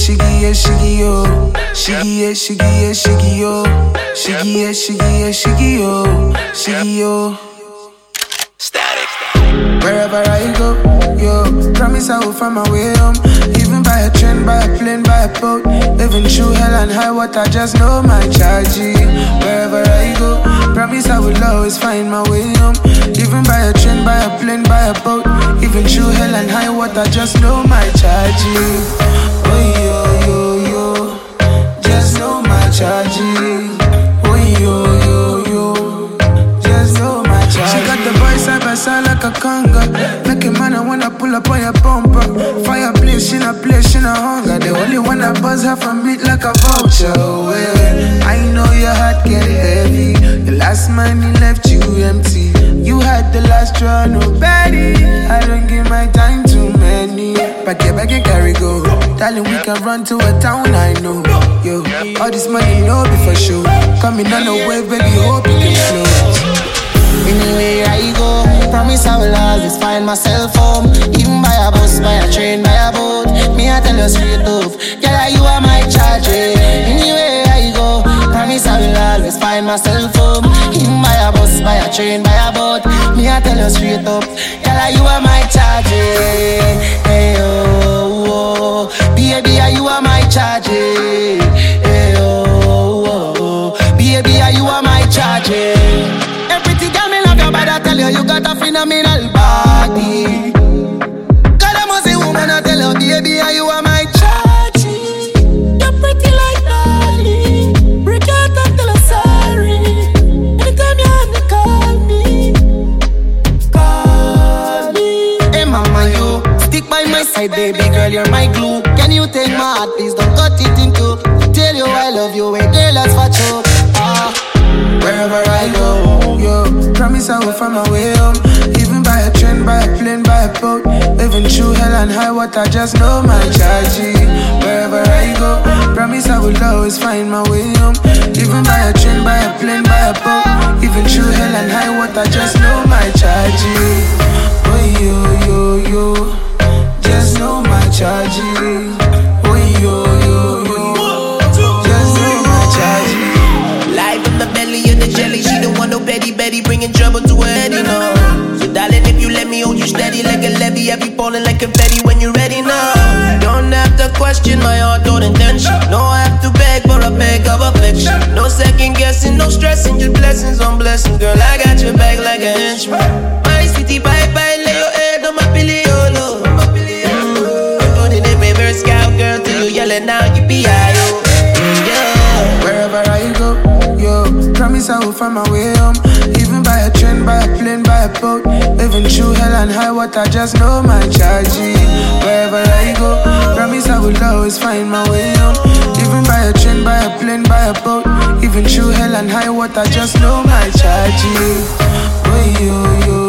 shiggy, yeah, shiggy, yo. Shiggy, yeah, shiggy, yeah, shiggy, yo. Shiggy, yeah, shiggy, yeah, shiggy, yo. Shiggy, yo. Static. Wherever I go, yo, promise I will find my way home. Even by a train, by a plane, by a boat. Living through hell and high water, just know my chargy. Wherever I go, promise I will always find my way home. Even by a train, by a plane, by a boat. Even through hell and high water, just know my chargy. Oh yo, yo, yo, just know my chargy. Oh yo, yo, yo, just know my chargy. She got the voice side by side like a conga. Make a man, I wanna pull up on your bumper. Fireplace, she not place, she not hunger. The only one that buzz her from beat like a vulture. Well, I know your heart get heavy. The last money left you empty. You had the last draw, nobody. I don't give my time to many. Back and carry go. Darling, we can run to a town I know. Yo, all this money, no be for sure. Coming on the wave, baby, hope you can float. Anywhere I go, promise I will always find myself home. Even by a bus, by a train, by a boat. Me I tell you straight up, girl, you are my charge. Anywhere I go, promise I will always find myself home. Even by a bus, by a train, by a boat. Me I tell you straight up, girl, you are my charge. Hey oh, oh, baby, you are my charge. Hey oh, oh, baby, you are my charge. Everything girl me love you, but I tell you, you got a phenomenal body. God, I must say, woman, I tell you, baby, you are my charge. You're pretty like Dolly. Break out and tell her sorry. Anytime you have to call me. Hey, mama, you stick by my side, baby girl, you're my glue. Can you take my heart, please don't cut it in two. Tell you I love you, wait, girl, that's for you. Wherever I go, yo, promise I will find my way home. Even by a train, by a plane, by a boat. Living through hell and high water, just know my chargy. Wherever I go, promise I will always find my way home. Even by a train, by a plane, by a boat. Even through hell and high water, just know my chargy. Oh yo, yo, yo, just know my chargy. Oh yo, yo, yo, just know my chargy. Life in the belly of the jelly. She don't want no petty Betty, bringing trouble to her head, you know. So darling, if you let me hold you steady like a levy, I be falling like confetti when you're ready now. Don't have to question my heart or intention. No, I have to beg for a beg of affection. No second guessing, no stressing, just blessings on blessings. Girl, I got your back like a henchman. My sweetie pie pie, lay your head on my pillow, yolo. Go to the reverse cowgirl till you yelling now, you be I-O. Yeah. Wherever I go, yo, promise I will find my way home. Even by a train, by a plane, by a boat. Living through hell and high water, just know my chargy. Wherever I go, promise I will always find my way home. Even by a train, by a plane, by a boat. Even through hell and high water, just know my chargy. Oh yo, yo,